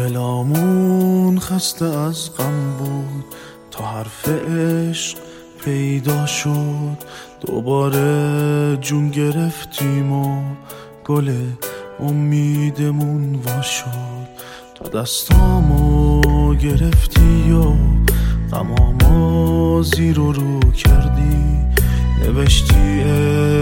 دلامون خسته از غم بود تا حرف عشق پیدا شد. دوباره جون گرفتیم و گل امیدمون وا شد. تا دستامو گرفتی و غمامو زیر و رو کردی، نوشتی